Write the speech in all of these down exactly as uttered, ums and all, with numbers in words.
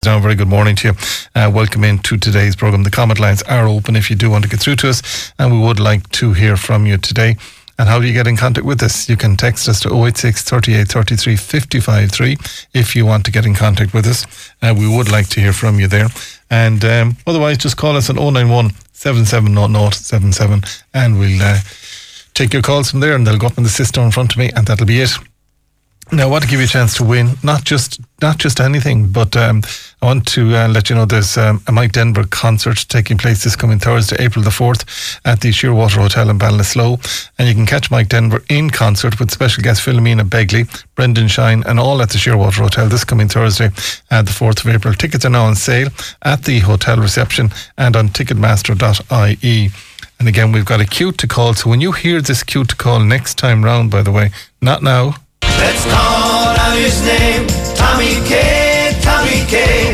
now. Very good morning to you. Uh, welcome into today's programme. The comment lines are open if you do want to get through to us, and we would like to hear from you today. And how do you get in contact with us? You can text us to oh eight six, thirty-eight, thirty-three, fifty-five three if you want to get in contact with us. Uh, we would like to hear from you there. And um, otherwise, just call us on oh nine one, seven seven zero zero seven seven and we'll uh, take your calls from there, and they'll go up in the system in front of me, and that'll be it. Now, I want to give you a chance to win, not just not just anything, but um, I want to uh, let you know there's um, a Mike Denver concert taking place this coming Thursday, April the fourth, at the Shearwater Hotel in Ballinasloe. And you can catch Mike Denver in concert with special guest Philomena Begley, Brendan Shine, and all at the Shearwater Hotel this coming Thursday, uh, the fourth of April. Tickets are now on sale at the hotel reception and on ticketmaster dot I E. And again, we've got a cue to call, so when you hear this cue to call next time round, by the way, not now. Let's call out his name, Tommy K, Tommy K.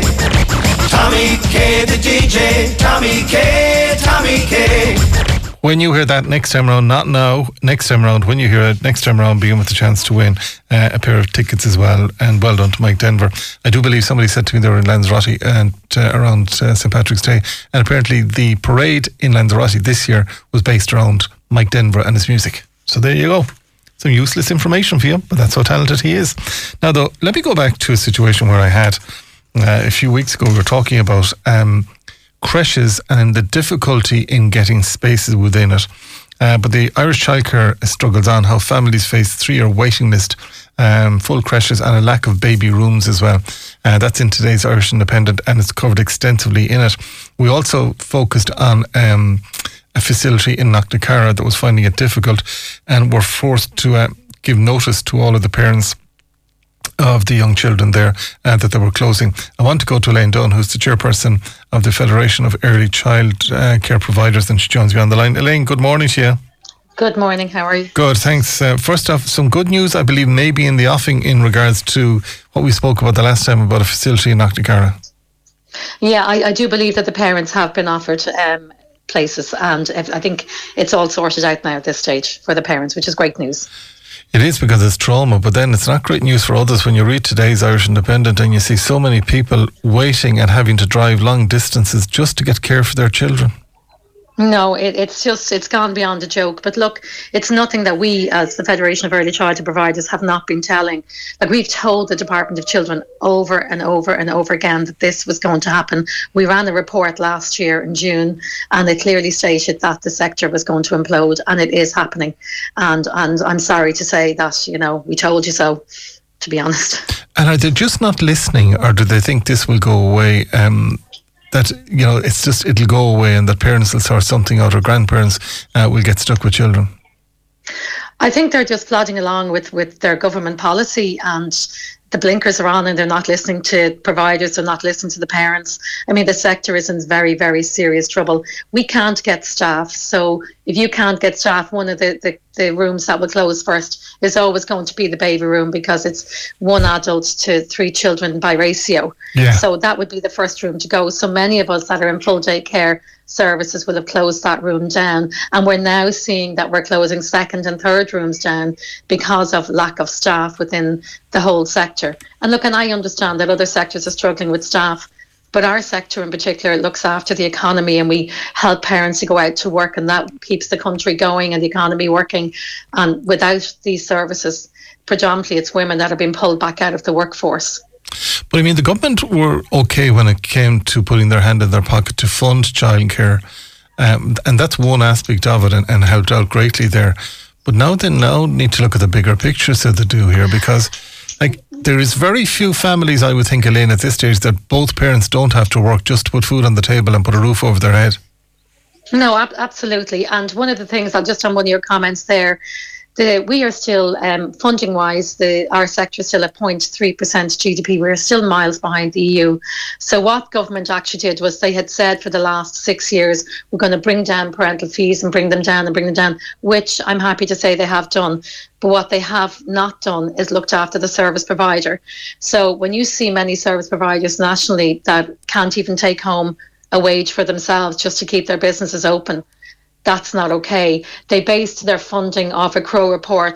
Tommy K, the D J, Tommy K, Tommy K. When you hear that next time round, not now, next time round, when you hear it next time round, begin with the chance to win uh, a pair of tickets as well. And well done to Mike Denver. I do believe somebody said to me they were in Lanzarote and uh, around uh, Saint Patrick's Day. And apparently the parade in Lanzarote this year was based around Mike Denver and his music. So there you go. Some useless information for you, but that's how talented he is. Now, though, let me go back to a situation where I had uh, a few weeks ago. We were talking about um, creches and the difficulty in getting spaces within it. Uh, but the Irish Childcare struggles on, how families face three-year waiting list, um, full creches and a lack of baby rooms as well. Uh, that's in today's Irish Independent, and it's covered extensively in it. We also focused on Um, a facility in Knocknacarra that was finding it difficult, and were forced to uh, give notice to all of the parents of the young children there uh, that they were closing. I want to go to Elaine Dunn, who's the chairperson of the Federation of Early Child uh, Care Providers, and she joins me on the line. Elaine, good morning to you. Good morning, how are you? Good, thanks. Uh, first off, some good news, I believe, maybe in the offing in regards to what we spoke about the last time about a facility in Knocknacarra. Yeah, I, I do believe that the parents have been offered um, places, and I think it's all sorted out now at this stage for the parents, which is great news. It is, because it's trauma, but then it's not great news for others when you read today's Irish Independent and you see so many people waiting and having to drive long distances just to get care for their children. No, it, it's just, it's gone beyond a joke. But look, it's nothing that we as the Federation of Early Childhood Providers have not been telling. Like, we've told the Department of Children over and over and over again that this was going to happen. We ran a report last year in June, and it clearly stated that the sector was going to implode, and it is happening. And and I'm sorry to say that, you know, we told you so, to be honest. And are they just not listening, or do they think this will go away? Um That, you know, it's just, it'll go away, and that parents will sort something out, or grandparents uh, will get stuck with children? I think they're just plodding along with, with their government policy, and the blinkers are on, and they're not listening to providers, they're not listening to the parents. I mean, the sector is in very, very serious trouble. We can't get staff. So if you can't get staff, one of the, the, the rooms that will close first is always going to be the baby room, because it's one adult to three children by ratio. Yeah. So that would be the first room to go. So many of us that are in full day care services will have closed that room down, and we're now seeing that we're closing second and third rooms down because of lack of staff within the whole sector. And look, and I understand that other sectors are struggling with staff, but our sector in particular looks after the economy, and we help parents to go out to work, and that keeps the country going and the economy working. And without these services, predominantly it's women that are being pulled back out of the workforce. But I mean, the government were okay when it came to putting their hand in their pocket to fund childcare, um, and that's one aspect of it, and, and helped out greatly there. But now they now need to look at the bigger picture, so they do here, because like there is very few families, I would think, Elaine, at this stage, that both parents don't have to work just to put food on the table and put a roof over their head. No, ab- absolutely. And one of the things, I'll just on one of your comments there, The, we are still, um, funding-wise, the our sector is still at zero point three percent G D P. We're still miles behind the E U. So what government actually did was they had said for the last six years, we're going to bring down parental fees and bring them down and bring them down, which I'm happy to say they have done. But what they have not done is looked after the service provider. So when you see many service providers nationally that can't even take home a wage for themselves just to keep their businesses open, that's not okay. They based their funding off a Crow report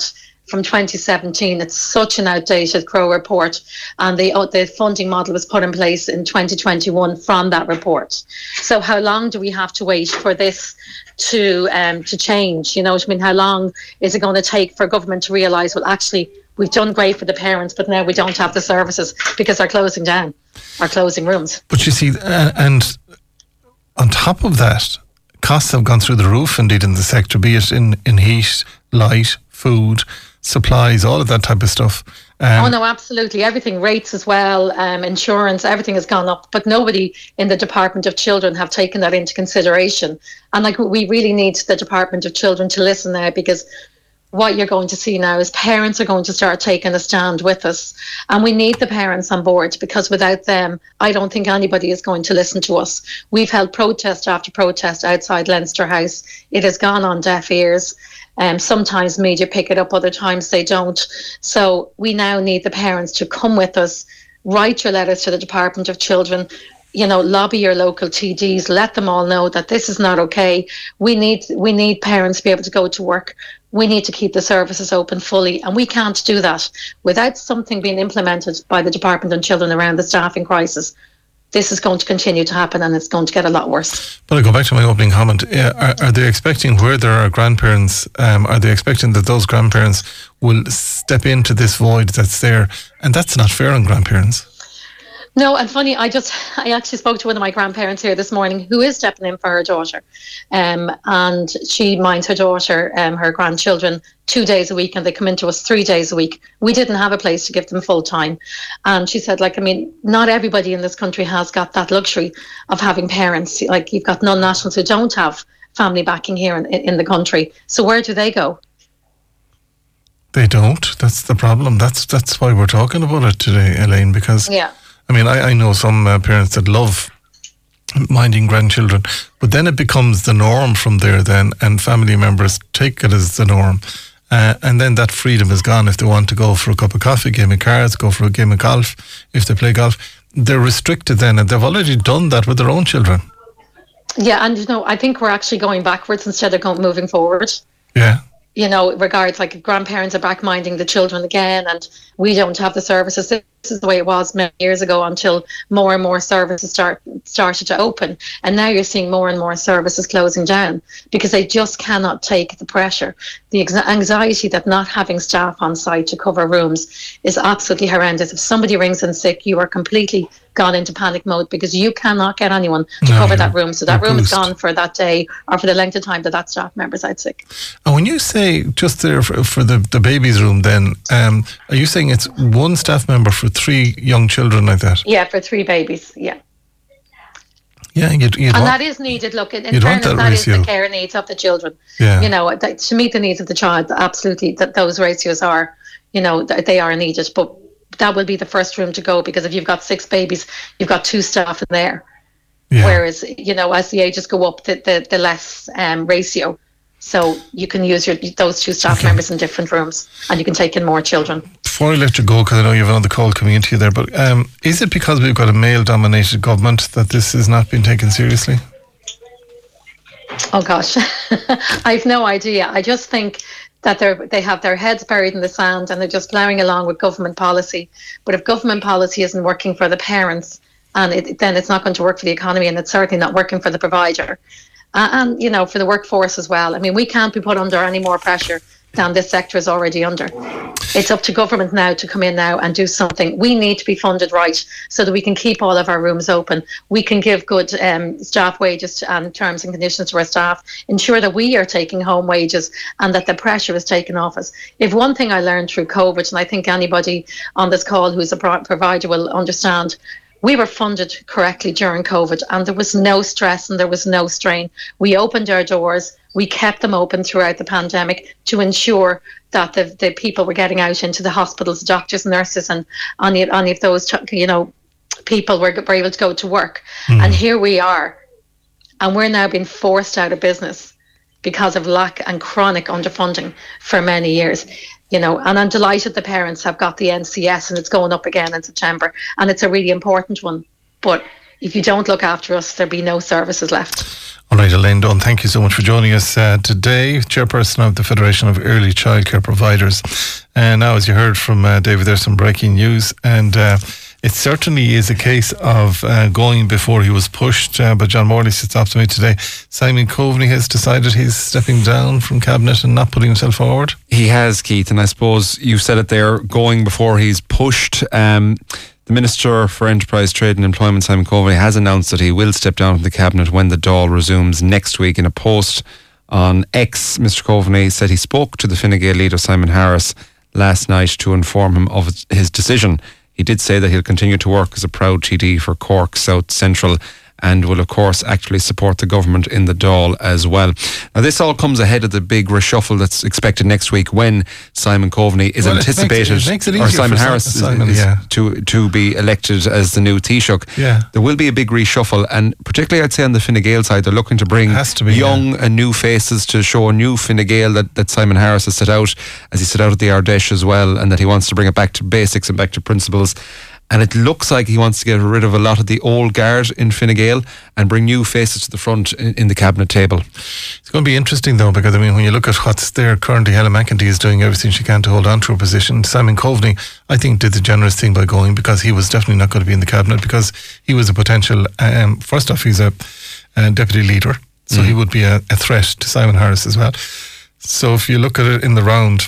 from twenty seventeen. It's such an outdated Crow report, and the uh, the funding model was put in place in twenty twenty-one from that report. So how long do we have to wait for this to um, to change? You know, I mean, how long is it going to take for government to realise, well, actually, we've done great for the parents, but now we don't have the services because they're closing down, or closing rooms. But you see, uh, and on top of that, costs have gone through the roof indeed in the sector, be it in, in heat, light, food, supplies, all of that type of stuff. Um, oh no, absolutely. Everything, rates as well, um, insurance, everything has gone up. But nobody in the Department of Children have taken that into consideration. And like, we really need the Department of Children to listen now, because what you're going to see now is parents are going to start taking a stand with us. And we need the parents on board, because without them, I don't think anybody is going to listen to us. We've held protest after protest outside Leinster House. It has gone on deaf ears. Um, sometimes media pick it up, other times they don't. So we now need the parents to come with us, write your letters to the Department of Children, you know, lobby your local T Ds, let them all know that this is not okay. We need we need parents to be able to go to work. We need to keep the services open fully, and we can't do that without something being implemented by the Department of Children around the staffing crisis. This is going to continue to happen, and it's going to get a lot worse. But I go back to my opening comment. Uh, are, are they expecting, where there are grandparents, um, are they expecting that those grandparents will step into this void that's there? And that's not fair on grandparents. No, and funny, I just, I actually spoke to one of my grandparents here this morning who is stepping in for her daughter. Um, and she minds her daughter, um, her grandchildren, two days a week, and they come into us three days a week. We didn't have a place to give them full time. And she said, like, I mean, not everybody in this country has got that luxury of having parents. Like, you've got non-nationals who don't have family backing here in, in the country. So where do they go? They don't. That's the problem. That's that's why we're talking about it today, Elaine, because... Yeah. I mean, I, I know some uh, parents that love minding grandchildren, but then it becomes the norm from there then, and family members take it as the norm. Uh, and then that freedom is gone. If they want to go for a cup of coffee, game of cards, go for a game of golf, if they play golf, they're restricted then, and they've already done that with their own children. Yeah, and you know, I think we're actually going backwards instead of going, moving forward. Yeah. You know, regards like if grandparents are back minding the children again, and we don't have the services. This is the way it was many years ago, until more and more services start started to open. And now you're seeing more and more services closing down because they just cannot take the pressure. The ex- anxiety that not having staff on site to cover rooms is absolutely horrendous. If somebody rings in sick, you are completely gone into panic mode because you cannot get anyone to no, cover that room. So that room boost. is gone for that day or for the length of time that that staff member's out sick. And when you say just there for, for the, the baby's room then, um, are you saying it's one staff member for three young children like that? Yeah, for three babies, yeah. Yeah, you'd, you'd and want, that is needed. Look, in, in you'd fairness, want that that is ratio. the care needs of the children. Yeah. You know, that, to meet the needs of the child, absolutely, that those ratios are, you know, th- they are needed. But that will be the first room to go, because if you've got six babies, you've got two staff in there. Yeah. Whereas, you know, as the ages go up, the the, the less um, ratio. So you can use your those two staff okay. members in different rooms, and you can take in more children. Before I let you go, because I know you have another call coming into you there, but um, is it because we've got a male-dominated government that this is not being taken seriously? Oh gosh, I've no idea. I just think that they they have their heads buried in the sand and they're just ploughing along with government policy. But if government policy isn't working for the parents, and it, then it's not going to work for the economy, and it's certainly not working for the provider. Uh, and, you know, for the workforce as well. I mean, we can't be put under any more pressure than this sector is already under. It's up to government now to come in now and do something. We need to be funded right so that we can keep all of our rooms open. We can give good um, staff wages and terms and conditions to our staff, ensure that we are taking home wages and that the pressure is taken off us. If one thing I learned through COVID, and I think anybody on this call who's a pro- provider will understand, we were funded correctly during COVID, and there was no stress and there was no strain. We opened our doors. We kept them open throughout the pandemic to ensure that the, the people were getting out into the hospitals, doctors, nurses, and any, any of those, you know, people were, were able to go to work. Mm. And here we are, and we're now being forced out of business because of lack and chronic underfunding for many years. You know, and I'm delighted the parents have got the N C S and it's going up again in September, and it's a really important one. But if you don't look after us, there'll be no services left. All right, Elaine Dunn, thank you so much for joining us uh, today, Chairperson of the Federation of Early Childcare Providers. And now, as you heard from uh, David, there's some breaking news, and uh, it certainly is a case of uh, going before he was pushed. Uh, but John Morley sits up to me today. Simon Coveney has decided he's stepping down from Cabinet and not putting himself forward. He has, Keith, and I suppose you said it there, going before he's pushed. Um, the Minister for Enterprise, Trade and Employment, Simon Coveney, has announced that he will step down from the Cabinet when the Dáil resumes next week. In a post on X, Mister Coveney said he spoke to the Fine Gael leader Simon Harris last night to inform him of his decision. He did say that he'll continue to work as a proud T D for Cork South Central and will, of course, actually support the government in the Dáil as well. Now, this all comes ahead of the big reshuffle that's expected next week when Simon Coveney is well, anticipated, it makes it, it makes it or Simon Harris Simon, is, yeah. is to, to be elected as the new Taoiseach. Yeah. There will be a big reshuffle, and particularly I'd say on the Fine Gael side, they're looking to bring Has to be, young yeah. and new faces to show a new Fine Gael that, that Simon Harris has set out, as he set out at the Ardèche as well, and that he wants to bring it back to basics and back to principles. And it looks like he wants to get rid of a lot of the old guard in Fine Gael and bring new faces to the front in, in the cabinet table. It's going to be interesting though, because I mean, when you look at what's there currently, Helen McEntee is doing everything she can to hold on to her position. Simon Coveney, I think, did the generous thing by going, because he was definitely not going to be in the cabinet, because he was a potential, um, first off, he's a, a deputy leader, so mm. he would be a, a threat to Simon Harris as well. So if you look at it in the round,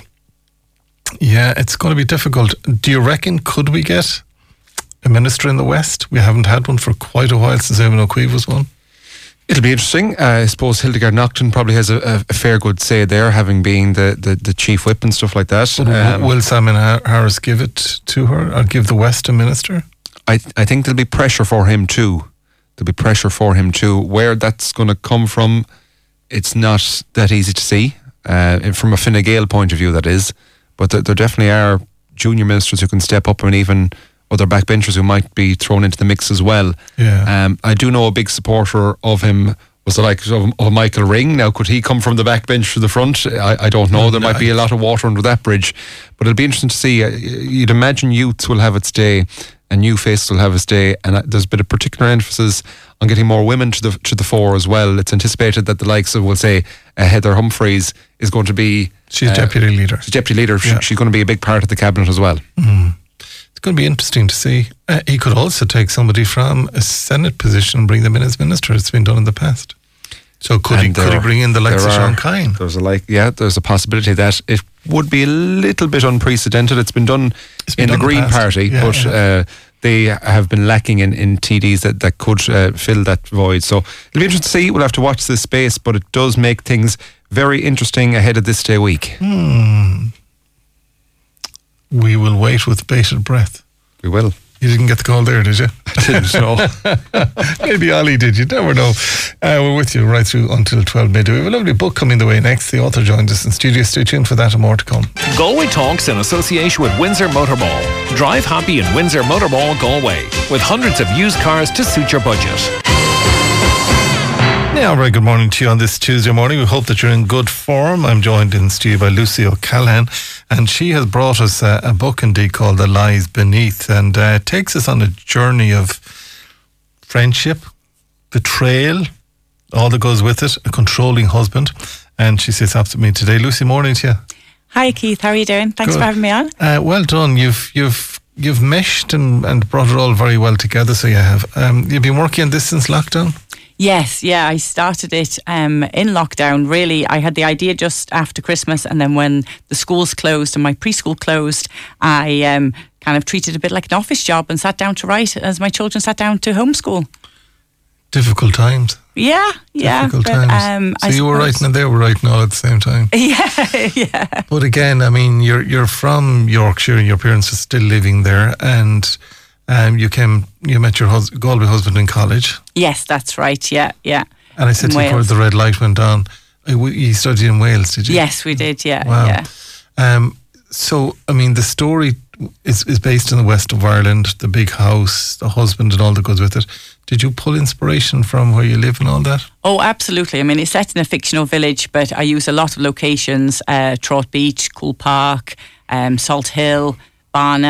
yeah, it's going to be difficult. Do you reckon, could we get a minister in the West? We haven't had one for quite a while, since Eamon O'Queeve was one. It'll be interesting. Uh, I suppose Hildegard Naughton probably has a, a fair good say there, having been the, the, the chief whip and stuff like that. Um, will Simon Harris give it to her, or give the West a minister? I th- I think there'll be pressure for him too. There'll be pressure for him too. Where that's going to come from, it's not that easy to see. Uh, from a Fine Gael point of view, that is. But there, there definitely are junior ministers who can step up, and even other backbenchers who might be thrown into the mix as well. Yeah. Um, I do know a big supporter of him was the like of, of Michael Ring. Now, could he come from the backbench to the front? I, I don't know. There might be a lot of water under that bridge, but it'll be interesting to see. You'd imagine youths will have its day, and new faces will have its day, and there's been a particular emphasis on getting more women to the to the fore as well. It's anticipated that the likes of, we'll say, uh, Heather Humphreys is going to be. She's uh, deputy leader. She's deputy leader. Yeah. She, she's going to be a big part of the cabinet as well. Mm. It's going to be interesting to see. Uh, he could also take somebody from a Senate position and bring them in as minister. It's been done in the past. So could and he there, could he bring in the likes of Sean Kine? There's a like, yeah, there's a possibility that it would be a little bit unprecedented. It's been done it's been in done the Green the Party, yeah, but yeah. Uh, they have been lacking in, in T Ds that, that could uh, fill that void. So it'll be interesting to see. We'll have to watch this space, but it does make things very interesting ahead of this day week. Hmm. We will wait with bated breath. We will. You didn't get the call there, did you? I didn't know. Maybe Ollie did. You never know. Uh, we're with you right through until twelve midday. We have a lovely book coming the way next. The author joins us in studio. Stay tuned for that and more to come. Galway Talks in association with Windsor Motor Mall. Drive happy in Windsor Motor Mall, Galway, with hundreds of used cars to suit your budget. Yeah, very good morning to you on this Tuesday morning. We hope that you're in good form. I'm joined in studio by Lucy O'Callaghan, and she has brought us uh, a book indeed called The Lies Beneath, and uh, takes us on a journey of friendship, betrayal, all that goes with it, a controlling husband. And she sits opposite me today. Lucy, morning to you. Hi Keith, how are you doing? Thanks good. for having me on. Uh, well done. You've you've you've meshed and, and brought it all very well together. So you have. Um, you've been working on this since lockdown? Yes, yeah, I started it um, in lockdown. Really, I had the idea just after Christmas, and then when the schools closed and my preschool closed, I um, kind of treated it a bit like an office job and sat down to write as my children sat down to homeschool. Difficult times. Yeah, yeah. Difficult but, times. Um, so I you were writing and they were writing all at the same time. Yeah, yeah. But again, I mean, you're you're from Yorkshire and your parents are still living there, and um, you came, you met your hus- Galway husband in college. Yes, that's right. Yeah, yeah. And I said to you before the red light went on, you studied in Wales, did you? Yes, we did. Yeah, wow. yeah. Um, so, I mean, the story is is based in the west of Ireland, the big house, the husband, and all that goes with it. Did you pull inspiration from where you live and all that? Oh, absolutely. I mean, it's set in a fictional village, but I use a lot of locations: uh, Trout Beach, Cool Park, um, Salt Hill, Barna.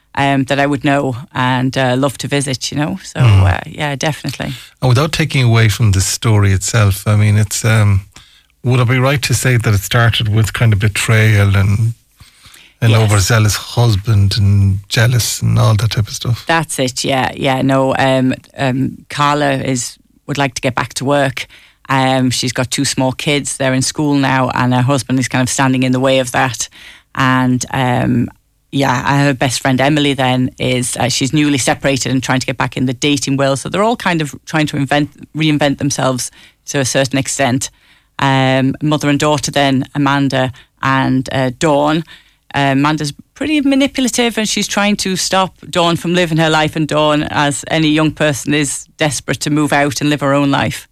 um, that I would know and uh, love to visit, you know. So, Mm. uh, yeah, definitely. And without taking away from the story itself, I mean, it's um, would I be right to say that it started with kind of betrayal and an Yes. overzealous husband and jealous and all that type of stuff? That's it, yeah, yeah. No, um, um, Carla is would like to get back to work. Um, she's got two small kids. They're in school now, and her husband is kind of standing in the way of that. And um, yeah, her best friend Emily then is uh, she's newly separated and trying to get back in the dating world. So they're all kind of trying to invent, reinvent themselves to a certain extent. Um, mother and daughter then, Amanda and uh, Dawn. Uh, Amanda's pretty manipulative, and she's trying to stop Dawn from living her life, and Dawn, as any young person, is desperate to move out and live her own life.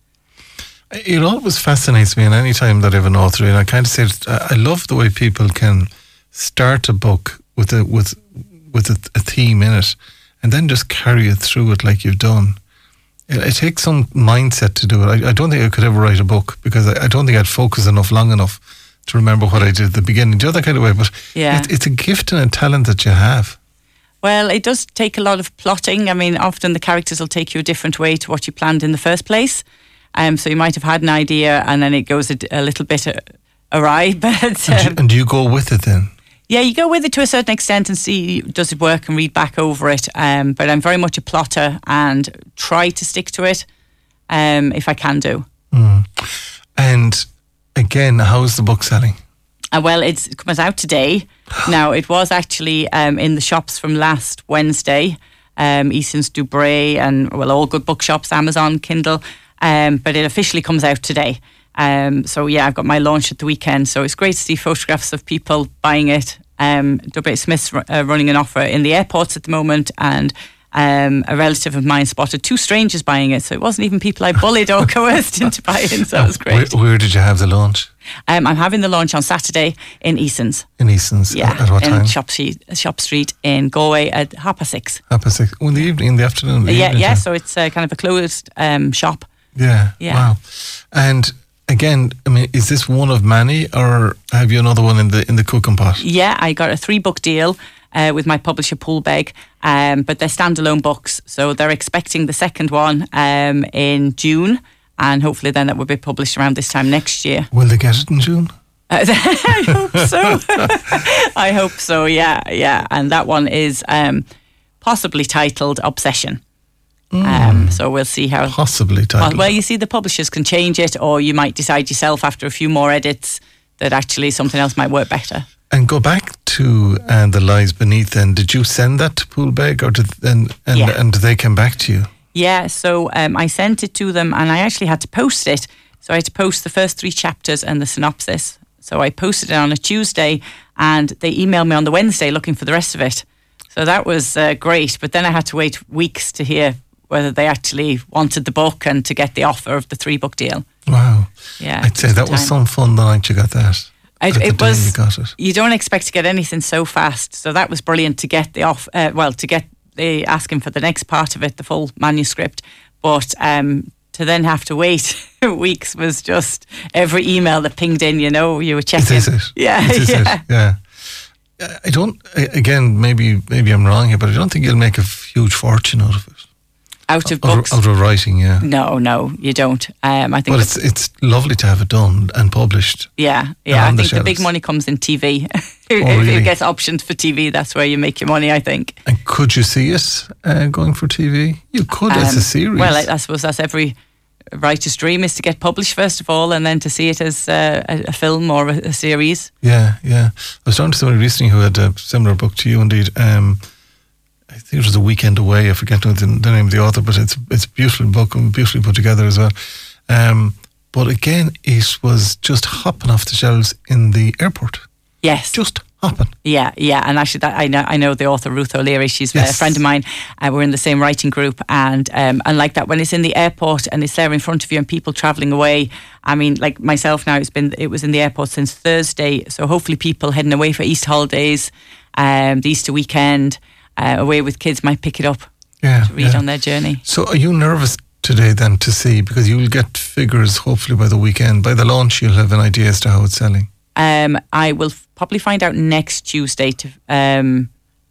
It always fascinates me, and any time that I have an author in, I kind of say, I love the way people can start a book with a with with a, a theme in it, and then just carry it through it like you've done. It, it takes some mindset to do it. I, I don't think I could ever write a book, because I, I don't think I'd focus enough long enough to remember what I did at the beginning. The other kind of way, but Yeah. it, it's a gift and a talent that you have. Well, it does take a lot of plotting. I mean, often the characters will take you a different way to what you planned in the first place. Um, so you might have had an idea and then it goes a, a little bit uh, awry. But And, do, um, and do you go with it then? yeah, you go with it to a certain extent and see does it work and read back over it. Um, but I'm very much a plotter and try to stick to it um, if I can do. Mm. And again, how's the book selling? Uh, well, it's, it comes out today. Now, it was actually um, in the shops from last Wednesday. Um, Eason's, Dubray, and well, all good bookshops, Amazon, Kindle. Um, but it officially comes out today. Um, so yeah, I've got my launch at the weekend. So it's great to see photographs of people buying it. Um, W H Smith's uh, running an offer in the airports at the moment, and um, a relative of mine spotted two strangers buying it. So it wasn't even people I bullied or coerced into buying. So it was great. Where, where did you have the launch? Um, I'm having the launch on Saturday in Eason's. In Eason's? Yeah, At, at what in time? Shop Street, Shop Street in Galway at half past six. Half past six. Oh, in the evening, in the afternoon? The yeah, evening yeah. time. So it's uh, kind of a closed um, shop. Yeah. Yeah. Wow. And again, I mean, is this one of many, or have you another one in the in the cooking pot? Yeah, I got a three book deal uh, with my publisher Poolbeg, um, but they're standalone books, so they're expecting the second one um, in June, and hopefully then that will be published around this time next year. Will they get it in June? Uh, I hope so. I hope so. Yeah, yeah, and that one is um, possibly titled Obsession. Um, so we'll see how. Possibly Well, titled. well, you see, the publishers can change it, or you might decide yourself after a few more edits that actually something else might work better. And go back to and the lies beneath. Then, did you send that to Poolbeg, or did and and Yeah. and they came back to you? Yeah, so um, I sent it to them, and I actually had to post it. So I had to post the first three chapters and the synopsis. So I posted it on a Tuesday, and they emailed me on the Wednesday looking for the rest of it. So that was uh, great. But then I had to wait weeks to hear whether they actually wanted the book and to get the offer of the three book deal. Wow. Yeah, I'd say just that in was time. some fun the night you got that. I, At the it day was. you got it. You don't expect to get anything so fast, so that was brilliant to get the off. Uh, well, to get the asking for the next part of it, the full manuscript, but um, to then have to wait weeks was just every email that pinged in. You know, you were checking. Is this it? Yeah, Is this yeah. it? Yeah. I don't. Again, maybe maybe I'm wrong here, but I don't think you'll make a huge fortune out of it. Out of Out books. of, out of writing, yeah. No, no, you don't. Um, I think. But the- it's it's lovely to have it done and published. Yeah, yeah. I on the think the big shelves. money comes in T V. if Oh, if really? it gets optioned for T V, that's where you make your money, I think. And could you see it uh, going for T V? You could as Um, a series. Well, I, I suppose that's every writer's dream, is to get published first of all, and then to see it as uh, a, a film or a, a series. yeah, yeah. I was talking to somebody recently who had a similar book to you, indeed. Um, I think it was A Weekend Away. I forget the, the name of the author, but it's it's a beautiful book and beautifully put together as well. Um, but again, it was just hopping off the shelves in the airport. Yes. Just hopping. Yeah, yeah, and actually, that I know. I know the author Ruth O'Leary. She's a Yes. friend of mine. Uh, we're in the same writing group, and um, and like that, when it's in the airport and it's there in front of you, and people travelling away. I mean, like myself now, it's been it was in the airport since Thursday. So hopefully, people heading away for Easter holidays, um, the Easter weekend, uh, away with kids might pick it up Yeah. to read yeah. on their journey. So are you nervous today then to see, because you'll get figures hopefully by the weekend, by the launch you'll have an idea as to how it's selling? Um, I will f- probably find out next Tuesday to um,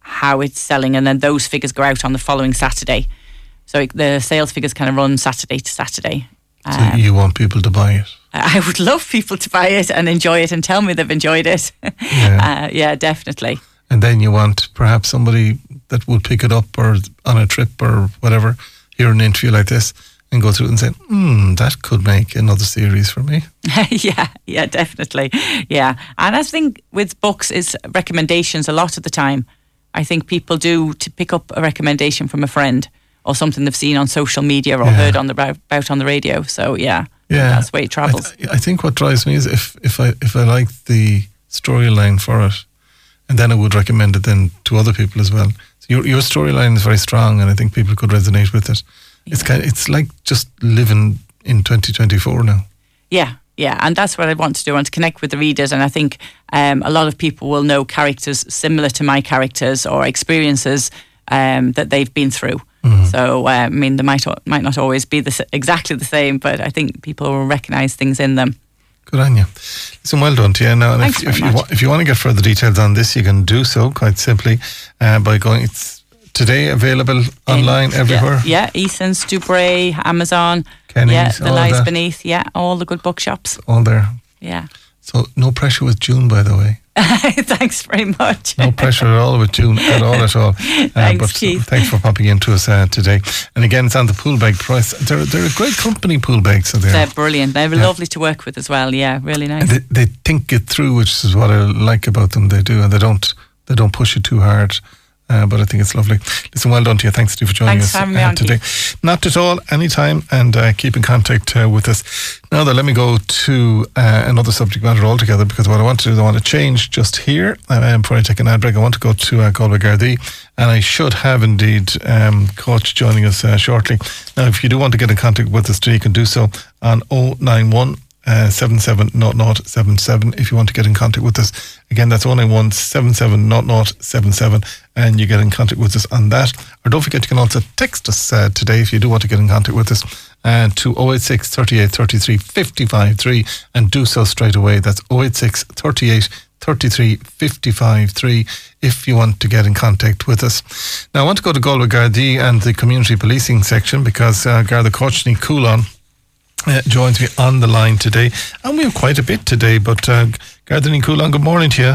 how it's selling, and then those figures go out on the following Saturday. So the sales figures kind of run Saturday to Saturday. So um, you want people to buy it? I would love people to buy it and enjoy it and tell me they've enjoyed it. Yeah, uh, yeah, definitely. And then you want perhaps somebody that would pick it up or on a trip or whatever, hear an interview like this and go through it and say, hmm, that could make another series for me. yeah, yeah, definitely. Yeah. And I think with books is recommendations a lot of the time. I think people do to pick up a recommendation from a friend or something they've seen on social media or yeah. heard on the about on the radio. So yeah, yeah, that's the way it travels. I, th- I think what drives me is if, if I if I like the storyline for it, and then I would recommend it then to other people as well. So your your storyline is very strong, and I think people could resonate with it. Yeah. It's kind of, it's like just living in twenty twenty-four now. Yeah, yeah, and that's what I want to do. I want to connect with the readers, and I think um, a lot of people will know characters similar to my characters or experiences um, that they've been through. Mm-hmm. So, uh, I mean, they might might not always be the, exactly the same, but I think people will recognise things in them. Good on you. Listen, well done to you. Now, and Thanks if, very if, much. you wa- if you want to get further details on this, you can do so quite simply uh, by going. It's today available online in, everywhere. Yeah, yeah, Eason's, Dubray, Amazon, Kenny's, yeah, The all Lies that. Beneath, yeah, all the good bookshops. All there. Yeah. So no pressure with June, by the way. Thanks very much. No pressure at all with June, at all, at all. Uh, Thanks, but Keith. Thanks for popping into us uh, today. And again, it's on the Pool Bag price. They're, they're a great company, Pool Bags. So they're, They're brilliant. They're Yeah. lovely to work with as well. Yeah, really nice. they, they think it through, which is what I like about them. They do, and they don't they don't push it too hard. Uh, but I think it's lovely. Listen, well done to you. Thanks, Steve, for joining Thanks us for having me uh, on, today. Not at all, anytime, and uh, keep in contact uh, with us. Now, though, let me go to uh, another subject matter altogether, because what I want to do is I want to change just here. Uh, before I take an ad break, I want to go to uh, Galway Gardaí, and I should have indeed um, Coach joining us uh, shortly. Now, if you do want to get in contact with us today, you can do so on oh nine one Uh, seven seven zero zero seven seven if you want to get in contact with us. Again, that's oh nine one seven seven zero zero seven seven, and you get in contact with us on that. Or don't forget, you can also text us uh, today if you do want to get in contact with us uh, to oh eight six, thirty-eight, thirty-three, fifty-five three, and do so straight away. That's oh eight six, thirty-eight, thirty-three, fifty-five three if you want to get in contact with us. Now, I want to go to Galway Gardaí and the community policing section, because uh, Garda Courtney Coulon Uh, joins me on the line today, and we have quite a bit today. But uh, Garda Coulon, good morning to you.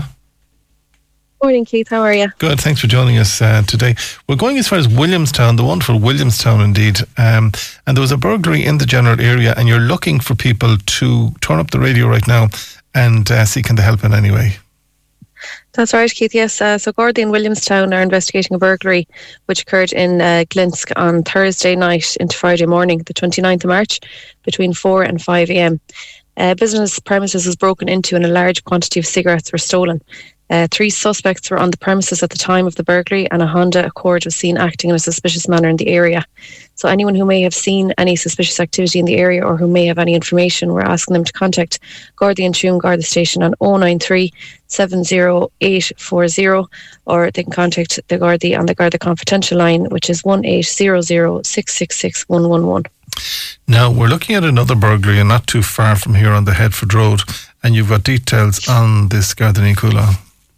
Morning, Keith. How are you? Good, thanks for joining us uh, today. We're going as far as Williamstown, the wonderful Williamstown indeed. Um, and there was a burglary in the general area, and you're looking for people to turn up the radio right now and uh, see can they help in any way. That's right, Keith. Yes. Uh, so Gardaí in Williamstown are investigating a burglary which occurred in uh, Glinsk on Thursday night into Friday morning, the twenty-ninth of March, between four and five a.m. Uh, business premises was broken into and a large quantity of cigarettes were stolen. Uh, three suspects were on the premises at the time of the burglary, and a Honda Accord was seen acting in a suspicious manner in the area. So anyone who may have seen any suspicious activity in the area or who may have any information, we're asking them to contact Gardaí and Tuam Garda Station on oh nine three, seven oh eight four oh, or they can contact the Gardaí on the Garda Confidential line, which is one eight hundred, six six six, one one one. Now, we're looking at another burglary and not too far from here on the Headford Road, and you've got details on this, Garda Coulon.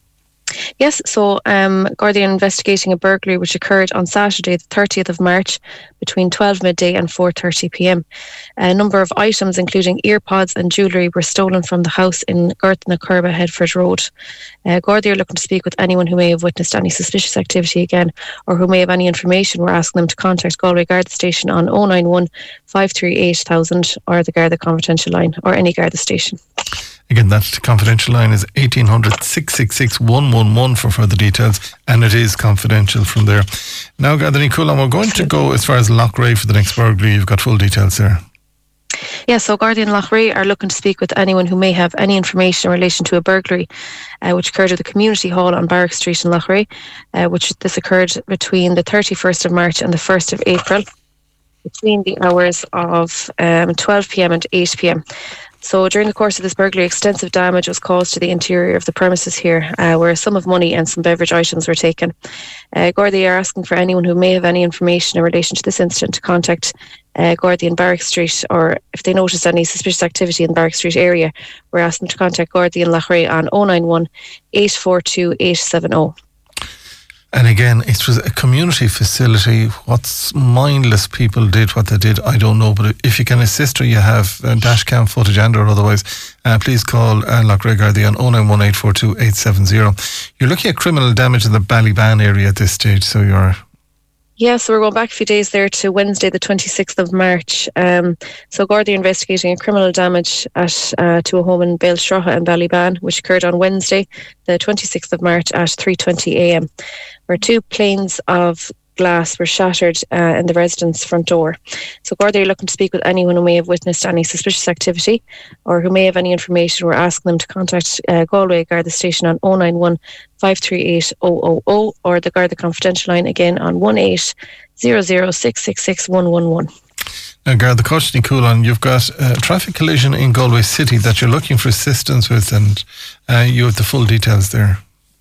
Yes, so um, Gardaí are investigating a burglary which occurred on Saturday, the thirtieth of March, between twelve midday and four thirty p.m. A number of items, including earpods and jewellery, were stolen from the house in Gurtna Curba, Headford Road. Uh, Gardaí are looking to speak with anyone who may have witnessed any suspicious activity again, or who may have any information. We're asking them to contact Galway Garda Station on oh nine one, five three eight thousand, or the Garda Confidential line, or any Garda station. Again, that confidential line is eighteen hundred, six six six, one one one for further details, and it is confidential from there. Now, Garda Coulon, we're going to go as far as Loughrea for the next burglary. You've got full details there. Yes, so Gardaí in Loughrea are looking to speak with anyone who may have any information in relation to a burglary uh, which occurred at the Community Hall on Barrack Street in Loughrea, uh, which this occurred between the thirty-first of March and the first of April, between the hours of um, twelve p.m. and eight p.m. So during the course of this burglary, extensive damage was caused to the interior of the premises here, uh, where a sum of money and some beverage items were taken. Uh, Gardaí are asking for anyone who may have any information in relation to this incident to contact uh, Gardaí in Barrack Street, or if they notice any suspicious activity in the Barrack Street area, we're asking them to contact Gardaí in Loughrea on oh nine one, eight four two, eight seven oh. And again, it was a community facility. What mindless people did what they did, I don't know. But if you can assist or you have uh, dash cam footage and or otherwise, uh, please call uh, Loughrea Gardaí on oh nine one eight four two eight seven zero. You're looking at criminal damage in the Ballyban area at this stage, so you're... Yeah, so we're going back a few days there to Wednesday, the twenty-sixth of March. Um, so Gardaí are investigating a criminal damage at uh, to a home in Bailstraha and Ballyban, which occurred on Wednesday, the twenty-sixth of March at three twenty a m, where two planes of glass were shattered uh, in the resident's front door. So Gardaí are looking to speak with anyone who may have witnessed any suspicious activity or who may have any information. We're asking them to contact uh, Galway Garda Station on oh nine one, five three eight, oh oh oh or the Garda Confidential line again on one eight zero zero, six six six, one one one. Now, Garda Courtney Coulon, you've got a traffic collision in Galway City that you're looking for assistance with, and uh, you have the full details there.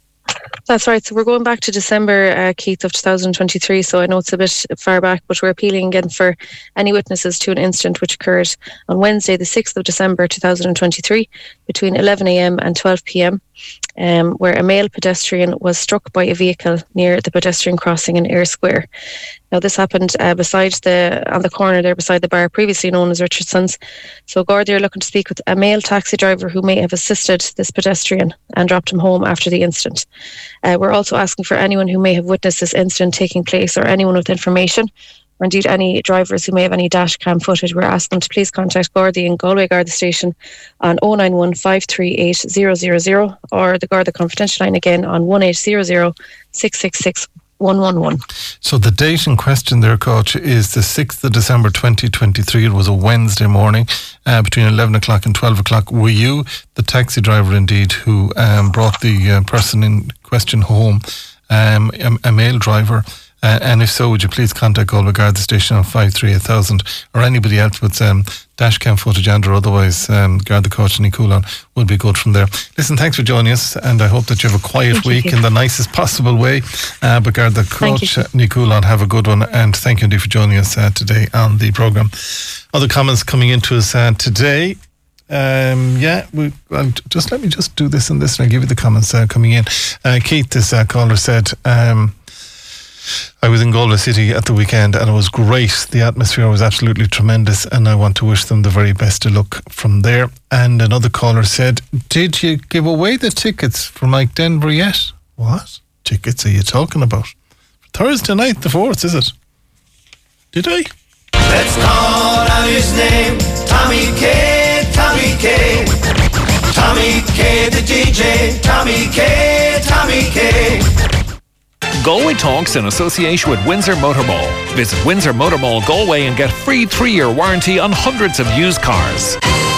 That's right. So we're going back to December, uh, Keith, of two thousand twenty-three. So I know it's a bit far back, but we're appealing again for any witnesses to an incident which occurred on Wednesday, the sixth of December two thousand twenty-three, between eleven a m and twelve p m, um, where a male pedestrian was struck by a vehicle near the pedestrian crossing in Eyre Square. Now, this happened uh, beside the on the corner there beside the bar previously known as Richardson's. So Gardaí are looking to speak with a male taxi driver who may have assisted this pedestrian and dropped him home after the incident. Uh, we're also asking for anyone who may have witnessed this incident taking place or anyone with information, or indeed any drivers who may have any dash cam footage. We're asking them to please contact Gardaí and Galway Garda Station on oh nine one, five three eight, zero zero zero or the Garda Confidential line again on one eight zero zero, six six six, one one one. So the date in question there, Coach, is the sixth of December twenty twenty-three. It was a Wednesday morning uh, between eleven o'clock and twelve o'clock. Were you the taxi driver indeed who um, brought the uh, person in question home, um, a, a male driver? Uh, and if so, would you please contact Galway Garda Station on five three eight thousand or anybody else with um, dash cam footage and or otherwise, um, Garda Courtney Coulon would be good from there. Listen, thanks for joining us, and I hope that you have a quiet thank week you. in the nicest possible way. Uh, but Garda Courtney Coulon, have a good one, and thank you indeed for joining us uh, today on the programme. Other comments coming into us uh, today. Um, yeah, we, well, just let me just do this and this, and I'll give you the comments uh, coming in. Uh, Keith, this uh, caller said, um, I was in Galway City at the weekend and it was great. The atmosphere was absolutely tremendous, and I want to wish them the very best of luck from there. And another caller said, did you give away the tickets for Mike Denver yet? What tickets are you talking about? Thursday night, the fourth, is it? Did I? Let's call out his name, Tommy K, Tommy K. Tommy K, the D J, Tommy K, Tommy K. Galway Talks in association with Windsor Motor Mall. Visit Windsor Motor Mall Galway and get free three-year warranty on hundreds of used cars.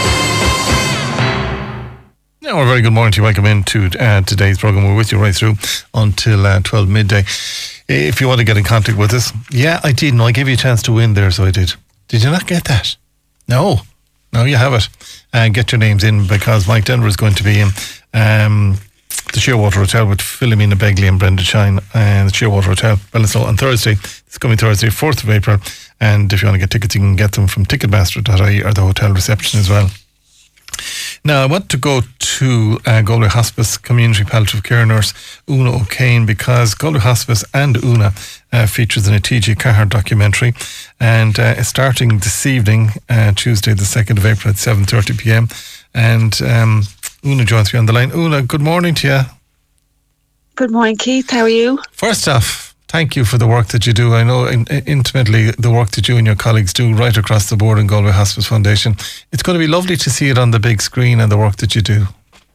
Now, a very good morning to you. Welcome into uh, today's programme. We're with you right through until uh, twelve midday. If you want to get in contact with us, yeah, I did. No, I gave you a chance to win there, so I did. Did you not get that? No. No, you have it. And uh, get your names in, because Mike Denver is going to be in um, the Shearwater Hotel with Philomena Begley and Brenda Shine, and the Shearwater Hotel, Ballinasloe, on Thursday. It's coming Thursday, fourth of April. And if you want to get tickets, you can get them from ticketmaster dot I E or the hotel reception as well. Now, I want to go to uh, Galway Hospice Community Palliative Care Nurse Una O'Kane, because Galway Hospice and Una uh, features an A T G Cahar documentary, and uh, it's starting this evening, uh, Tuesday the second of April at seven thirty p m. And um, Una joins me on the line. Una, good morning to you. Good morning, Keith. How are you? First off, thank you for the work that you do. I know in, intimately the work that you and your colleagues do right across the board in Galway Hospice Foundation. It's going to be lovely to see it on the big screen and the work that you do.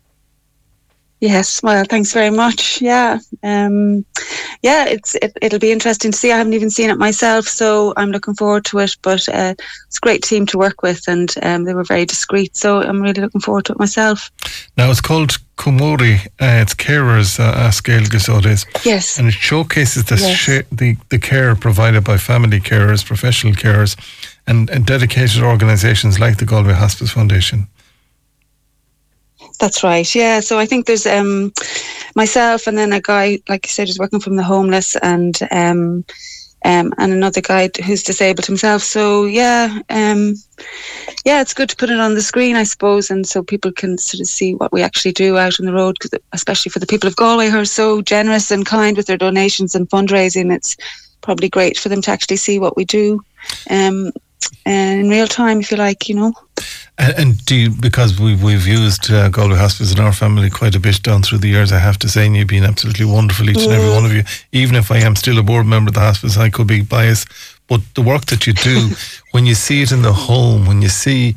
Yes, well, thanks very much. Yeah, um, yeah, it's it, it'll be interesting to see. I haven't even seen it myself, so I'm looking forward to it. But uh, it's a great team to work with, and um, they were very discreet, so I'm really looking forward to it myself. Now, it's called Kumori. Uh, it's carers uh, scale, so it is. Yes, and it showcases the yes. sh- the the care provided by family carers, professional carers, and, and dedicated organisations like the Galway Hospice Foundation. That's right, yeah. So I think there's um, myself and then a guy, like you said, who's working from the homeless, and um, um, and another guy who's disabled himself. So yeah, um, yeah, it's good to put it on the screen, I suppose, and so people can sort of see what we actually do out on the road, because especially for the people of Galway who are so generous and kind with their donations and fundraising, it's probably great for them to actually see what we do um, in real time, if you like, you know. And, and do you, because we've, we've used uh, Galway Hospice in our family quite a bit down through the years, I have to say, and you've been absolutely wonderful, each and every one of you. Even if I am still a board member of the hospice, I could be biased. But the work that you do, when you see it in the home, when you see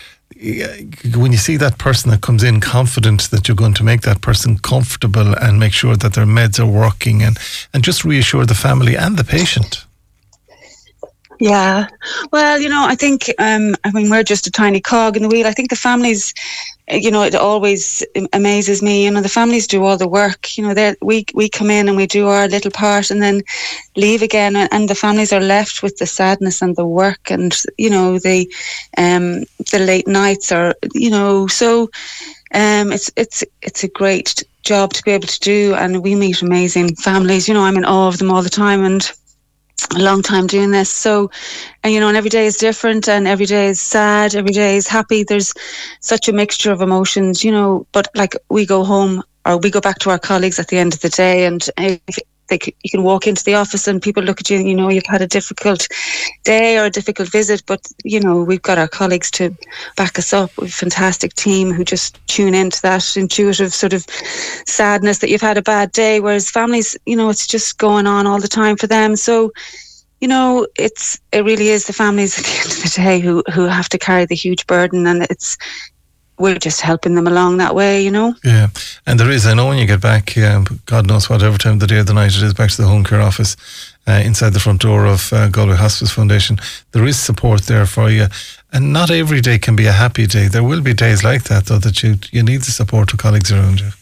when you see that person that comes in confident that you're going to make that person comfortable and make sure that their meds are working, and, and just reassure the family and the patient. Yeah, well, you know, I think, um, I mean, we're just a tiny cog in the wheel. I think the families, you know, it always amazes me, you know, the families do all the work, you know, they we we come in and we do our little part and then leave again, and, and the families are left with the sadness and the work and, you know, the um the late nights are, you know, so um it's it's it's a great job to be able to do, and we meet amazing families, you know, I'm in awe of them all the time, and a long time doing this. So, and you know, and every day is different, and every day is sad, every day is happy. There's such a mixture of emotions, you know, but like we go home or we go back to our colleagues at the end of the day, and if they, you can walk into the office and people look at you and, you know, you've had a difficult day or a difficult visit, but, you know, we've got our colleagues to back us up. We've a fantastic team who just tune into that intuitive sort of sadness that you've had a bad day, whereas families, you know, it's just going on all the time for them. So, you know, it's it really is the families at the end of the day who, who have to carry the huge burden, and it's we're just helping them along that way, you know. Yeah, and there is, I know when you get back, um, God knows whatever time of the day or the night it is, back to the home care office, uh, inside the front door of uh, Galway Hospice Foundation, there is support there for you. And not every day can be a happy day. There will be days like that, though, that you you need the support of colleagues around you.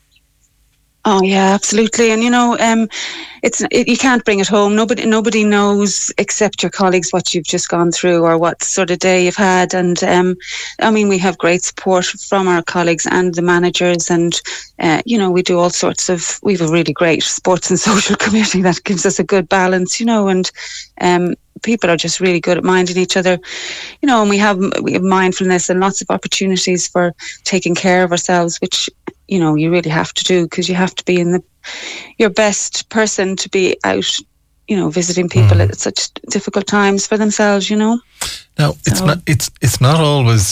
Oh yeah, absolutely. And you know, um, it's it, you can't bring it home. Nobody, nobody knows except your colleagues what you've just gone through or what sort of day you've had. And um, I mean, we have great support from our colleagues and the managers, and uh, you know, we do all sorts of. We have a really great sports and social community that gives us a good balance, you know, and um. people are just really good at minding each other, you know, and we have we have mindfulness and lots of opportunities for taking care of ourselves, which, you know, you really have to do, because you have to be in the your best person to be out, you know, visiting people mm. at such difficult times for themselves, you know. Now, so. it's not it's it's not always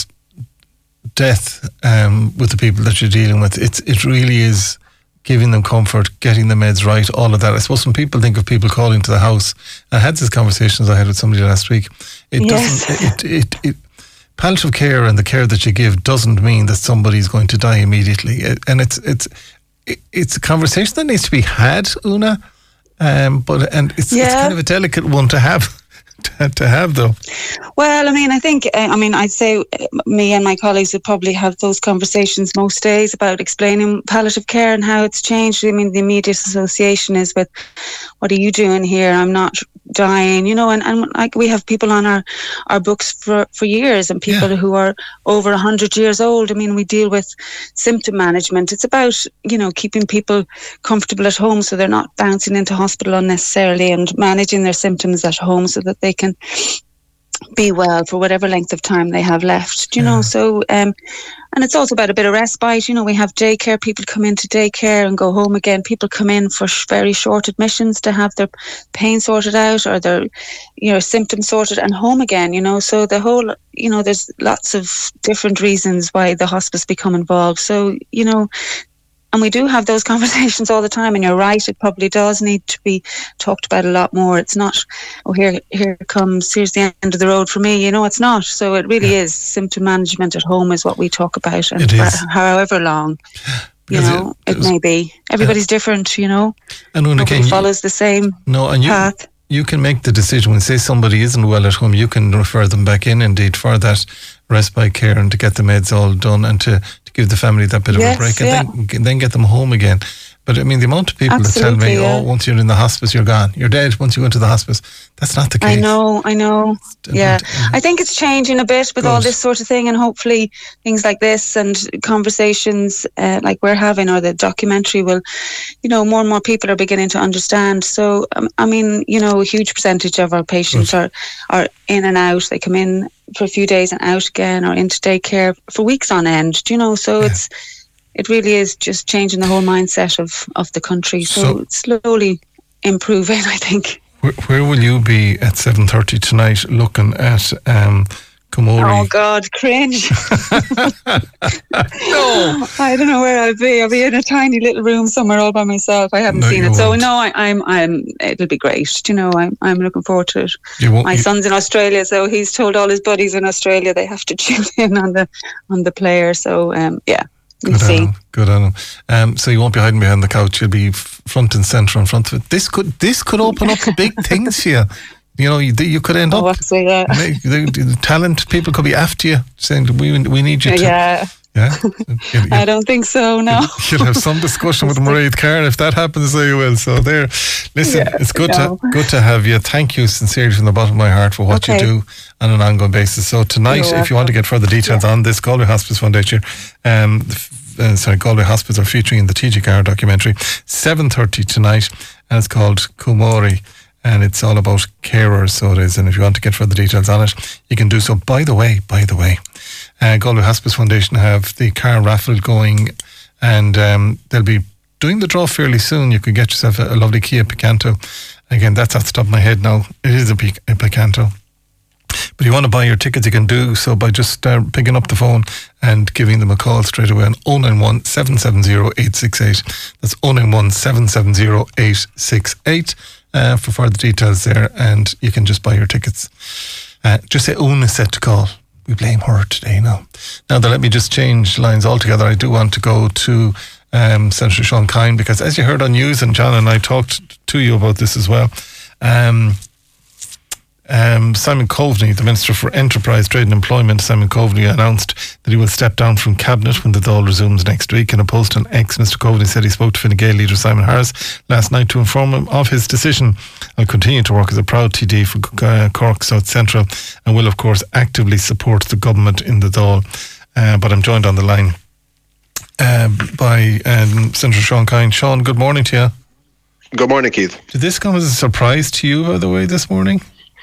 death um, with the people that you're dealing with. It's it really is giving them comfort, getting the meds right, all of that. I suppose when people think of people calling to the house, I had these conversations I had with somebody last week. It yes. doesn't. It, it, it, palliative care and the care that you give doesn't mean that somebody's going to die immediately, it, and it's it's it, it's a conversation that needs to be had, Una. Um, but and it's yeah. it's kind of a delicate one to have. To, to have though. Well, I mean, I think, I mean, I'd say me and my colleagues would probably have those conversations most days about explaining palliative care and how it's changed. I mean, the immediate association is with, what are you doing here? I'm not dying, you know, and, and like we have people on our, our books for, for years, and people yeah. who are over one hundred years old. I mean, we deal with symptom management. It's about, you know, keeping people comfortable at home so they're not bouncing into hospital unnecessarily, and managing their symptoms at home so that they can be well for whatever length of time they have left, you yeah. know. So um and it's also about a bit of respite, you know. We have daycare, people come into daycare and go home again. People come in for sh- very short admissions to have their pain sorted out or their, you know, symptoms sorted, and home again, you know. So the whole, you know, there's lots of different reasons why the hospice become involved. So, you know, and we do have those conversations all the time, and you're right, it probably does need to be talked about a lot more. It's not, oh, here here comes, here's the end of the road for me, you know, it's not. So it really yeah. is symptom management at home is what we talk about, and for however long, you because know, it, it, it may be. Everybody's yeah. different, you know. And when Nobody again, follows the same no, and you, path. You can make the decision when, say, somebody isn't well at home, you can refer them back in, indeed, for that respite care and to get the meds all done, and to, to give the family that bit of yes, a break, and yeah. then, then get them home again. But I mean, the amount of people Absolutely, that tell me, yeah. oh, once you're in the hospice, you're gone. You're dead once you go into the hospice. That's not the case. I know, I know. Yeah. I think it's changing a bit with Good. all this sort of thing, and hopefully things like this and conversations uh, like we're having, or the documentary will, you know, more and more people are beginning to understand. So, um, I mean, you know, a huge percentage of our patients are, are in and out. They come in for a few days and out again, or into daycare for weeks on end, do you know? So Yeah. it's, it really is just changing the whole mindset of, of the country. So, So- it's slowly improving, I think. Where, where will you be at seven thirty tonight looking at um, Komori? Oh God, cringe! No, I don't know where I'll be. I'll be in a tiny little room somewhere all by myself. I haven't No, seen you it, so won't. no, I, I'm, I'm. It'll be great. You know, I'm, I'm looking forward to it. You won't, My you- son's in Australia, so he's told all his buddies in Australia they have to tune in on the, on the player. So, um, yeah, we'll Good on see. him. Good on him. Um, so you won't be hiding behind the couch. You'll be f- front and centre in front of it. This could this could open up big things here. You know, you, you could end Oh, up. so yeah, the, the, the talent people could be after you, saying we we need you to. yeah. Yeah. You'll, I don't think so. No. you'll have some discussion with Mairead Carn if that happens. So you will. So there. Listen, Yeah, it's good no. to good to have you. Thank you sincerely from the bottom of my heart for what Okay. you do on an ongoing basis. So tonight, You're if you want to get further details on this, Galway Hospice Foundation, um, the f- uh, sorry, Galway Hospice are featuring in the T G C A R documentary, seven thirty tonight, and it's called Komori. And it's all about carers, so it is. And if you want to get further details on it, you can do so. By the way, by the way, uh, Galway Hospice Foundation have the car raffle going, and um, they'll be doing the draw fairly soon. You could get yourself a, a lovely Kia Picanto. Again, that's off the top of my head now. It is a, Pic- a Picanto. But if you want to buy your tickets, you can do so by just uh, picking up the phone and giving them a call straight away on oh nine one, seven seven oh, eight six eight. That's oh nine one, seven seven oh, eight six eight uh, for further details there, and you can just buy your tickets. Uh, just say Una said to call. We blame her today now. Now, that let me just change lines altogether. I do want to go to um, Senator Sean Kine, because as you heard on news, and John and I talked to you about this as well, um, Um, Simon Coveney, the Minister for Enterprise, Trade and Employment, Simon Coveney announced that he will step down from Cabinet when the Dáil resumes next week. In a post on X, Mister Coveney said he spoke to Fine Gael leader Simon Harris last night to inform him of his decision. I'll continue to work as a proud T D for uh, Cork South Central and will, of course, actively support the government in the Dáil. Uh, but I'm joined on the line uh, by um, Senator Sean Kine. Sean, good morning to you. Good morning, Keith. Did this come as a surprise to you, by the way, this morning?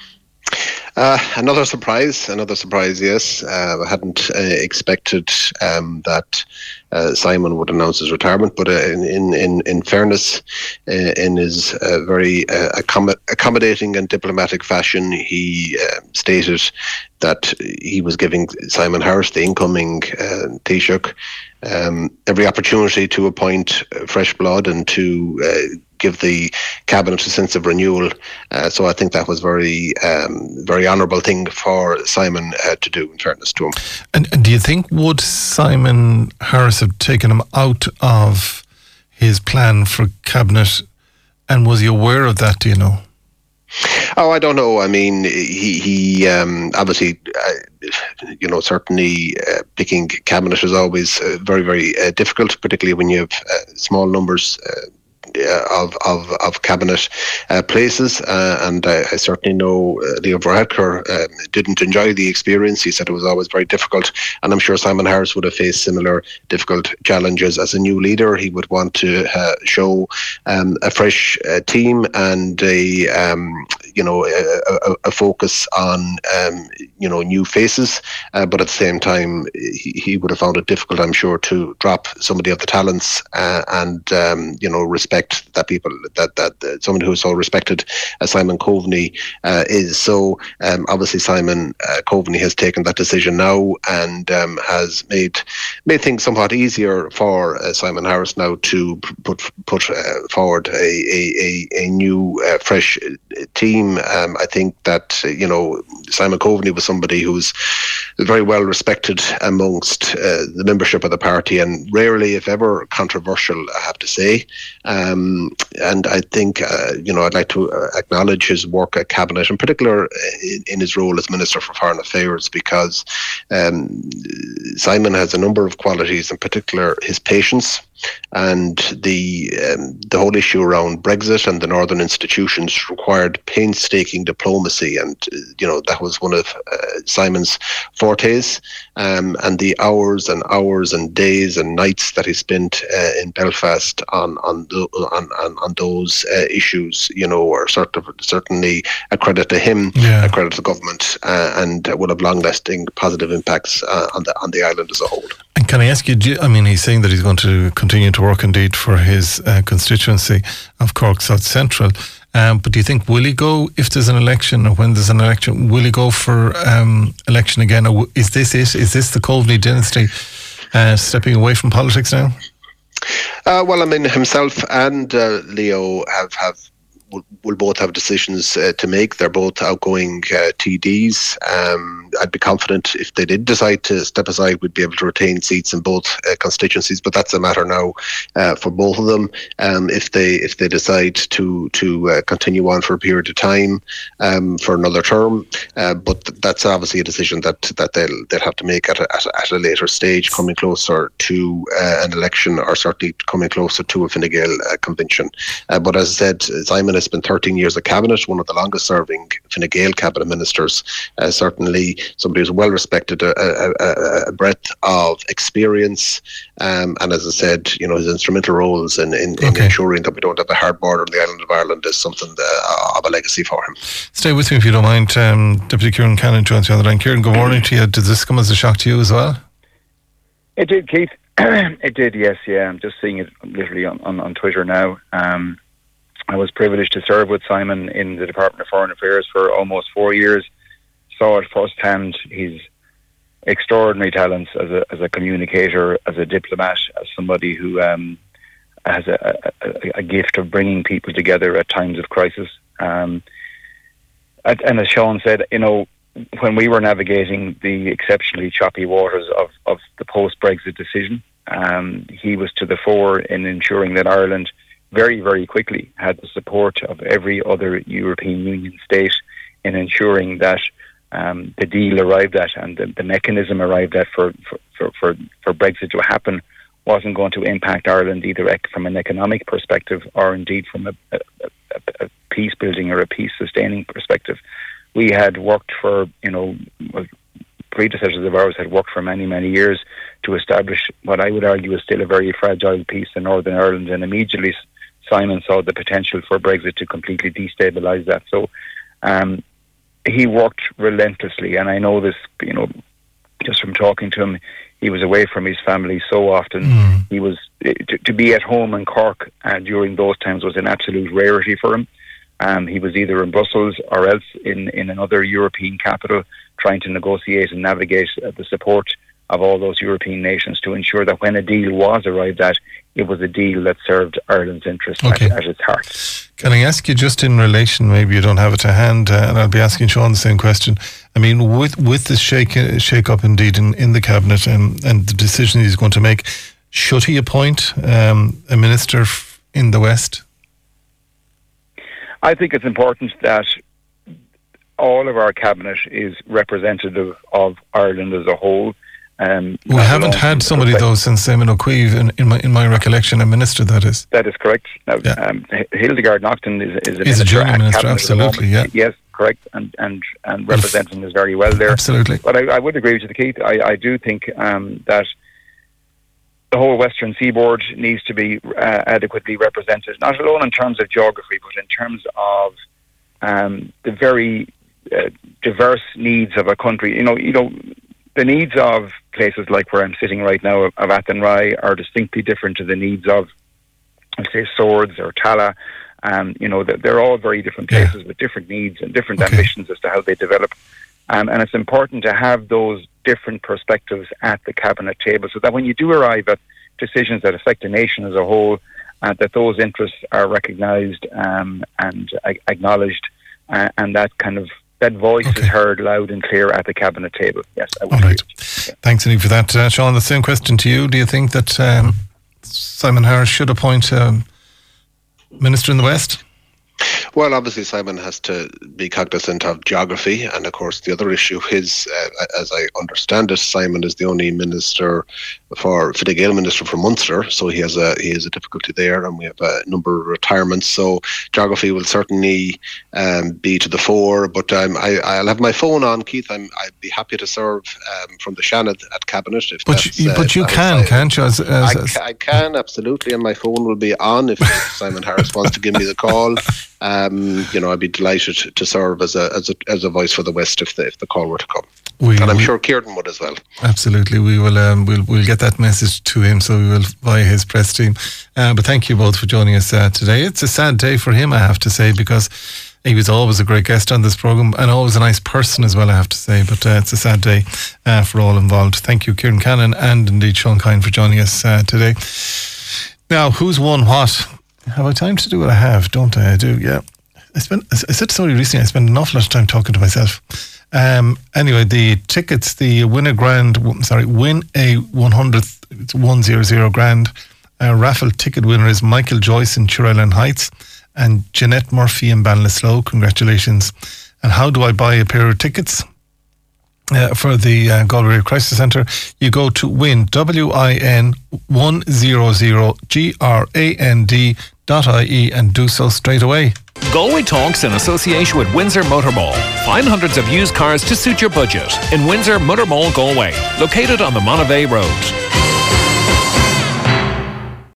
Uh, another surprise, another surprise, yes. Uh, I hadn't uh, expected um, that uh, Simon would announce his retirement, but uh, in, in, in fairness, uh, in his uh, very uh, accom- accommodating and diplomatic fashion, he uh, stated that he was giving Simon Harris, the incoming uh, Taoiseach, um, every opportunity to appoint uh, fresh blood and to uh, give the cabinet a sense of renewal. Uh, so I think that was very, um, very honourable thing for Simon uh, to do, in fairness to him. And, and do you think, would Simon Harris have taken him out of his plan for cabinet, and was he aware of that, do you know? Oh, I don't know. I mean, he, he um, obviously, uh, you know, certainly uh, picking cabinet is always uh, very, very uh, difficult, particularly when you have uh, small numbers uh, of of of cabinet uh, places, uh, and I, I certainly know uh, Leo Varadkar uh, didn't enjoy the experience. He said it was always very difficult, and I'm sure Simon Harris would have faced similar difficult challenges as a new leader. He would want to uh, show um, a fresh uh, team and a um, you know a, a, a focus on um, you know new faces, uh, but at the same time he, he would have found it difficult, I'm sure, to drop somebody of the talents uh, and um, you know respect that people that that uh, someone who is so respected as Simon Coveney uh, is. So um, obviously Simon uh, Coveney has taken that decision now and um, has made made things somewhat easier for uh, Simon Harris now to put put uh, forward a a, a, a new uh, fresh team. Um, I think that uh, you know Simon Coveney was somebody who's very well respected amongst uh, the membership of the party, and rarely, if ever, controversial, I have to say. Um, and I think, uh, you know, I'd like to uh, acknowledge his work at Cabinet, in particular in, in his role as Minister for Foreign Affairs, because um, Simon has a number of qualities, in particular his patience and the um, the whole issue around Brexit and the Northern institutions required painstaking diplomacy, and uh, you know that was one of uh, Simon's fortes. Um, and the hours and hours and days and nights that he spent uh, in Belfast on on the, on, on on those uh, issues, you know, are sort of certainly a credit to him, yeah. a credit to the government, uh, and will have long-lasting positive impacts uh, on the on the island as a whole. And can I ask you, do you, I mean, he's saying that he's going to continue to work indeed for his uh, constituency of Cork South Central. Um, but do you think, will he go, if there's an election or when there's an election, will he go for um, election again? Or is this it? Is this the Coveney dynasty uh, stepping away from politics now? Uh, well, I mean, himself and uh, Leo have, have will, will both have decisions uh, to make. They're both outgoing uh, T Ds. Um, I'd be confident if they did decide to step aside, we'd be able to retain seats in both uh, constituencies. But that's a matter now uh, for both of them. Um, if they if they decide to to uh, continue on for a period of time um, for another term, uh, but th- that's obviously a decision that that they'll they'll have to make at a, at a, at a later stage, coming closer to uh, an election, or certainly coming closer to a Fine Gael uh, convention. Uh, but as I said, Simon has spent thirteen years at Cabinet, one of the longest serving Fine Gael cabinet ministers. Uh, certainly somebody who's well respected, a, a, a, a breadth of experience, um, and as I said, you know, his instrumental roles in, in, in okay. ensuring that we don't have a hard border on the island of Ireland is something that, uh, of a legacy for him. Stay with me if you don't mind. Um, Deputy Kieran Cannon joins you on the line. Kieran, good morning to you. Did this come as a shock to you as well? It did, Keith. It did, yes, yeah. I'm just seeing it literally on, on, on Twitter now. Um, I was privileged to serve with Simon in the Department of Foreign Affairs for almost four years. Saw it firsthand, his extraordinary talents as a as a communicator, as a diplomat, as somebody who um, has a, a, a gift of bringing people together at times of crisis. Um, and as Sean said, you know, when we were navigating the exceptionally choppy waters of, of the post-Brexit decision, um, he was to the fore in ensuring that Ireland very, very quickly had the support of every other European Union state in ensuring that um, the deal arrived at and the, the mechanism arrived at for, for, for, for Brexit to happen wasn't going to impact Ireland either ec- from an economic perspective or indeed from a, a, a, a peace building or a peace sustaining perspective. We had worked for, you know, predecessors of ours had worked for many, many years to establish what I would argue is still a very fragile peace in Northern Ireland, and immediately Simon saw the potential for Brexit to completely destabilise that. So um, he worked relentlessly, and I know this, you know, just from talking to him, he was away from his family so often. Mm. He was to, to be at home in Cork uh, during those times was an absolute rarity for him. Um, he was either in Brussels or else in, in another European capital trying to negotiate and navigate uh, the support of all those European nations to ensure that when a deal was arrived at, it was a deal that served Ireland's interests okay. at, at its heart. Can I ask you just in relation, maybe you don't have it to hand, uh, and I'll be asking Sean the same question. I mean, with with this shake, shake up indeed in, in the Cabinet and, and the decision he's going to make, should he appoint um, a minister f- in the West? I think it's important that all of our Cabinet is representative of Ireland as a whole. Um, we haven't had somebody though since Eamon O'Keefe, in, in my in my recollection, a minister that is. That is correct. Now, yeah. um, Hildegard Naughton is, is a is minister. a junior minister, absolutely, yeah. Yes, correct, and and and representing us very well there. Absolutely. But I, I would agree with you, Keith. I, I do think um, that the whole Western Seaboard needs to be uh, adequately represented, not alone in terms of geography, but in terms of um, the very uh, diverse needs of a country. You know, you know. The needs of places like where I'm sitting right now, of Athenry, are distinctly different to the needs of, let's say, Swords or Tala. Um, you know, they're all very different places yeah. with different needs and different okay. ambitions as to how they develop. Um, and it's important to have those different perspectives at the Cabinet table so that when you do arrive at decisions that affect a nation as a whole, uh, that those interests are recognised um, and uh, acknowledged, uh, and that kind of that voice Okay. is heard loud and clear at the cabinet table. Yes, I would. All right. agree. Thanks, Annie, for that. Uh, Sean, the same question to you. Do you think that um, Simon Harris should appoint a minister in the West? Well, obviously Simon has to be cognizant of geography, and of course the other issue is, uh, as I understand it, Simon is the only minister for Fine Gael minister for Munster, so he has a he has a difficulty there, and we have a number of retirements. So geography will certainly um, be to the fore. But um, I, I'll have my phone on, Keith. I'm I'd be happy to serve um, from the Shannon at cabinet. If But that's, you, uh, but you if can, I, can't you? As, as, I, as, ca- I can absolutely, and my phone will be on if, if Simon Harris wants to give me the call. Um, you know, I'd be delighted to serve as a as a as a voice for the West if the if the call were to come, we, and I'm we- sure Kieran would as well. Absolutely, we will. Um, we'll we'll get that message to him, so we will via his press team. Uh, but thank you both for joining us uh, today. It's a sad day for him, I have to say, because he was always a great guest on this program and always a nice person as well, I have to say. But uh, it's a sad day uh, for all involved. Thank you, Kieran Cannon, and indeed Sean Kine for joining us uh, today. Now, who's won what? Have I time to do what I have? Don't I? I do. Yeah. I spent. I said to somebody recently, I spent an awful lot of time talking to myself. Um, anyway, the tickets, the win a grand, sorry, win a one hundredth, it's one hundred grand. Uh, raffle ticket winner is Michael Joyce in Churrellan Heights and Jeanette Murphy in Ballinasloe. Congratulations. And how do I buy a pair of tickets? Uh, for the uh, Galway Crisis Centre, you go to win, W I N one hundred G R A N D dot I E and do so straight away. Galway Talks in association with Windsor Motor Mall. Find hundreds of used cars to suit your budget in Windsor Motor Mall, Galway, located on the Monavey Road.